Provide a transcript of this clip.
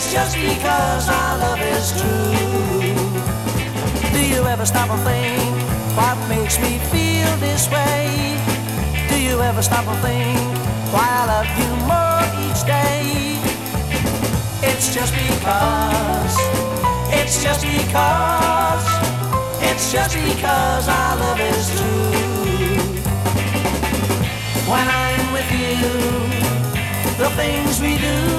It's just because our love is true. Do you ever stop and think what makes me feel this way? Do you ever stop and think why I love you more each day? It's just because, it's just because, it's just because our love is true. When I'm with you, the things we do